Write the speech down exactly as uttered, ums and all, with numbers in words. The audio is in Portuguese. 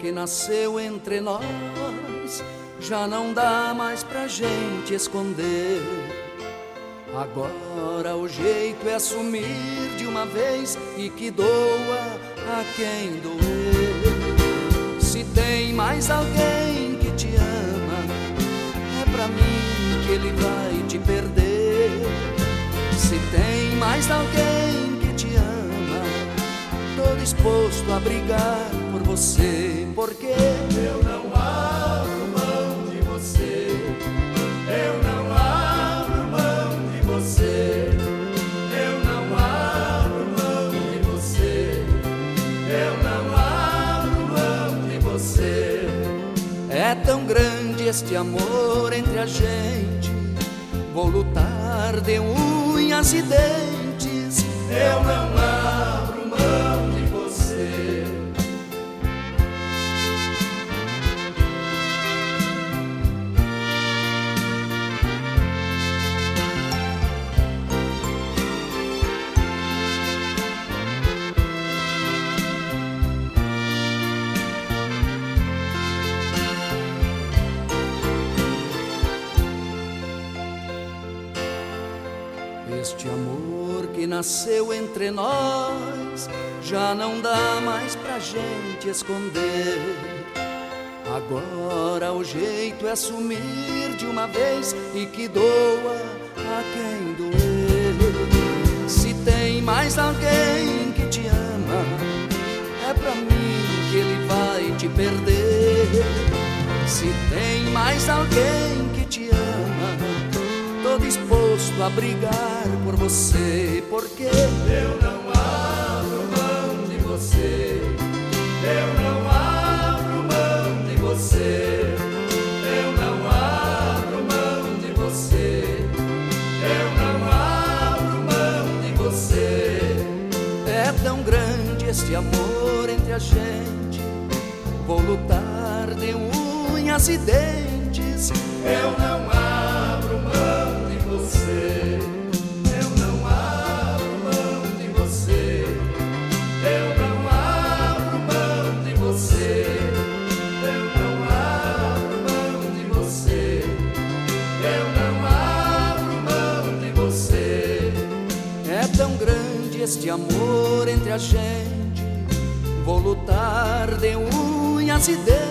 que nasceu entre nós já não dá mais pra gente esconder. Agora o jeito é assumir de uma vez e que doa a quem doer. Se tem mais alguém que te ama, é pra mim que ele vai te perder. Se tem mais alguém que te ama, tô disposto a brigar por você, porque eu não abro mão de você, eu não abro mão de você, eu não abro mão de você, eu não abro mão de você. É tão grande este amor entre a gente, vou lutar de unhas e dentes, eu não abro mão de você. Este amor que nasceu entre nós já não dá mais pra gente esconder. Agora o jeito é assumir de uma vez e que doa a quem doer. Se tem mais alguém que te ama, é pra mim que ele vai te perder. Se tem mais alguém que te ama, tô disposto a brigar por você, porque eu não abro mão de você, eu não abro mão de você, eu não abro mão de você, eu não abro mão de você. É tão grande este amor entre a gente, vou lutar de unhas e dentes, eu não abro mão de você, eu não abro mão de você, eu não abro mão de você, eu não abro mão de você, eu não abro mão de você. É tão grande este amor entre a gente, vou lutar de unhas e dentes.